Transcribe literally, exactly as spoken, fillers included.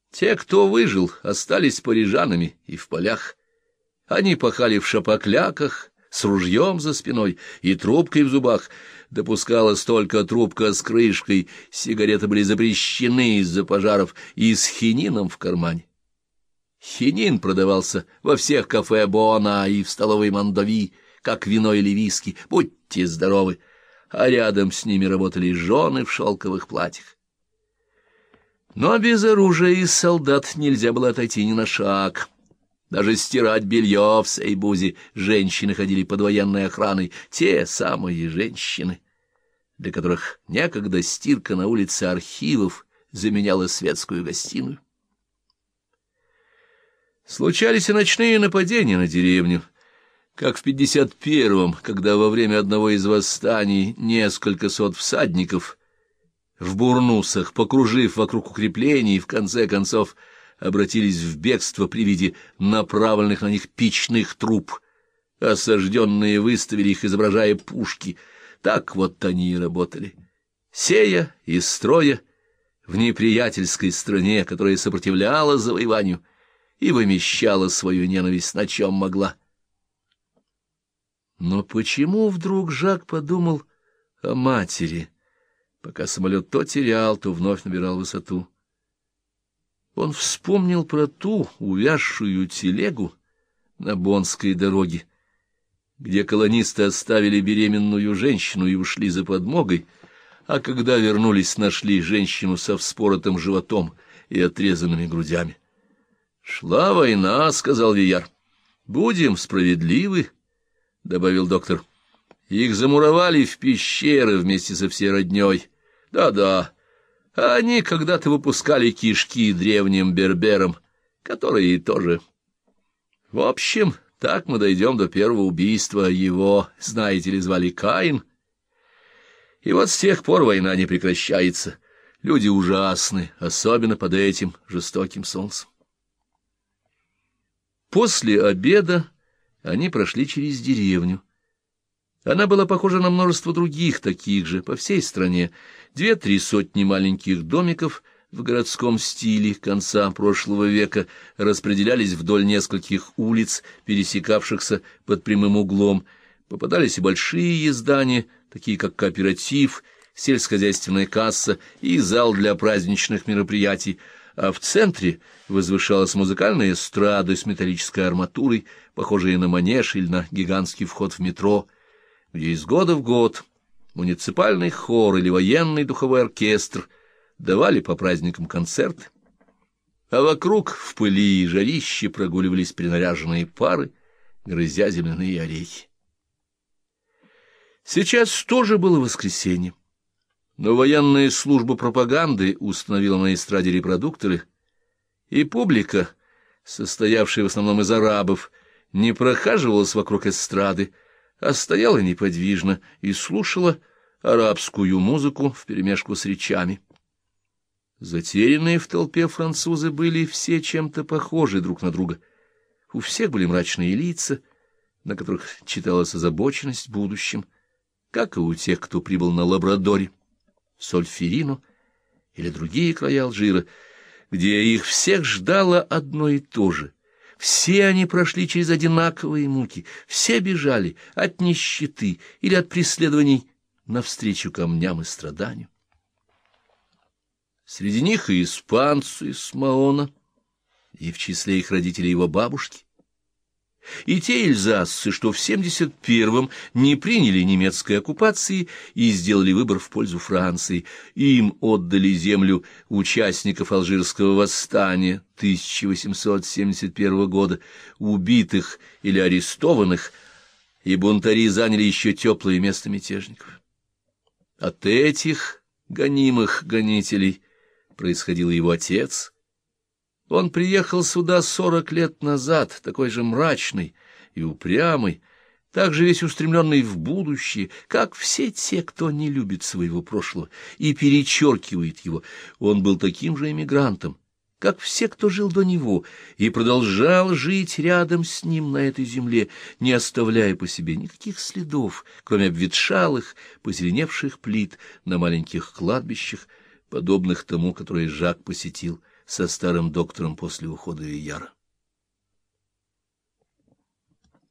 Те, кто выжил, остались парижанами и в полях. Они пахали в шапокляках, с ружьем за спиной и трубкой в зубах. Допускалась только трубка с крышкой, сигареты были запрещены из-за пожаров и с хинином в кармане. Хинин продавался во всех кафе Буона и в столовой Мандови, как вино или виски, будьте здоровы, а рядом с ними работали жены в шелковых платьях. Но без оружия и солдат нельзя было отойти ни на шаг. Даже стирать белье в Сейбузе женщины ходили под военной охраной, те самые женщины, для которых некогда стирка на улице Архивов заменяла светскую гостиную. Случались и ночные нападения на деревню, как в пятьдесят первом, когда во время одного из восстаний несколько сот всадников в бурнусах, покружив вокруг укреплений, в конце концов обратились в бегство при виде направленных на них печных труб. Осажденные выставили их, изображая пушки. Так вот они и работали, сея из строя в неприятельской стране, которая сопротивлялась завоеванию и вымещала свою ненависть на чем могла. Но почему вдруг Жак подумал о матери, пока самолет то терял, то вновь набирал высоту? Он вспомнил про ту увязшую телегу на Боннской дороге, где колонисты оставили беременную женщину и ушли за подмогой, а когда вернулись, нашли женщину со вспоротым животом и отрезанными грудями. «Шла война», — сказал Вияр. «Будем справедливы», — добавил доктор. «Их замуровали в пещеры вместе со всей роднёй. Да-да, а они когда-то выпускали кишки древним берберам, которые тоже. В общем, так мы дойдем до первого убийства. Его, знаете ли, звали Каин. И вот с тех пор война не прекращается. Люди ужасны, особенно под этим жестоким солнцем». После обеда они прошли через деревню. Она была похожа на множество других таких же по всей стране. Две-три сотни маленьких домиков в городском стиле конца прошлого века распределялись вдоль нескольких улиц, пересекавшихся под прямым углом. Попадались и большие здания, такие как кооператив, сельскохозяйственная касса и зал для праздничных мероприятий, а в центре возвышалась музыкальная эстрада с металлической арматурой, похожая на манеж или на гигантский вход в метро, где из года в год муниципальный хор или военный духовой оркестр давали по праздникам концерты, а вокруг в пыли и жарище прогуливались принаряженные пары, грызя земляные орехи. Сейчас тоже было воскресенье, но военная служба пропаганды установила на эстраде репродукторы, и публика, состоявшая в основном из арабов, не прохаживалась вокруг эстрады, а стояла неподвижно и слушала арабскую музыку вперемешку с речами. Затерянные в толпе французы были все чем-то похожи друг на друга. У всех были мрачные лица, на которых читалась озабоченность будущим, как и у тех, кто прибыл на Лабрадоре, Сольферино или другие края Алжира, где их всех ждало одно и то же. Все они прошли через одинаковые муки, все бежали от нищеты или от преследований навстречу камням и страданию. Среди них и испанцы из Маона, и в числе их родителей его бабушки, и те эльзасцы, что в семьдесят первом не приняли немецкой оккупации и сделали выбор в пользу Франции. Им отдали землю участников Алжирского восстания тысяча восемьсот семьдесят первого года, убитых или арестованных, и бунтари заняли еще теплое место мятежников. От этих гонимых гонителей происходил его отец. Он приехал сюда сорок лет назад, такой же мрачный и упрямый, так же весь устремленный в будущее, как все те, кто не любит своего прошлого и перечеркивает его. Он был таким же эмигрантом, как все, кто жил до него, и продолжал жить рядом с ним на этой земле, не оставляя по себе никаких следов, кроме обветшалых, позеленевших плит на маленьких кладбищах, подобных тому, которое Жак посетил со старым доктором после ухода Яра.